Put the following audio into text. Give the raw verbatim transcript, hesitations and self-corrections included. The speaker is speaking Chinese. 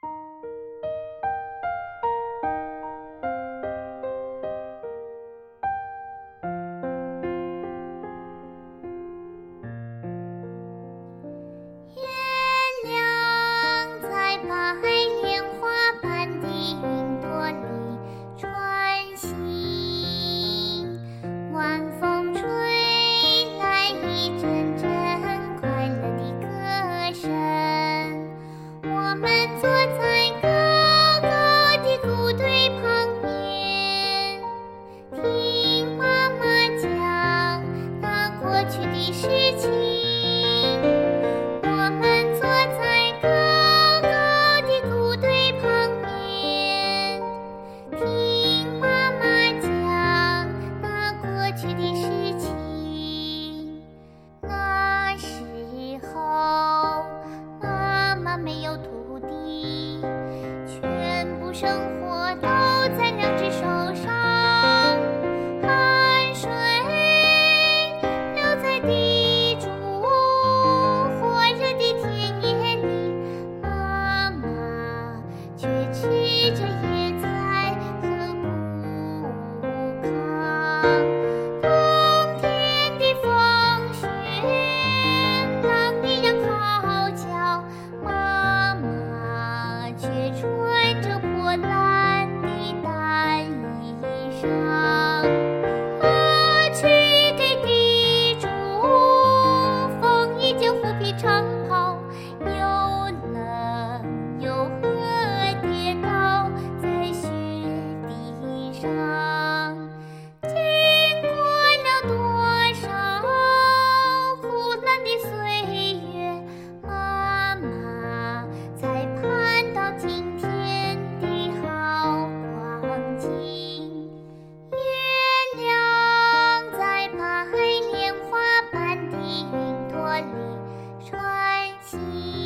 生活都在两只手上，汗水流在地主火热的田野里，妈妈却吃着野菜和不糠。冬天的风雪狼一样嚎叫，妈妈却穿着破烂的单衣裳，我去给地主缝一件虎皮长袍，又冷又饿，跌倒在雪地上。经过了多少苦难的岁月，妈妈才盼到今天的好光景。月亮在白莲花般的云朵里穿行。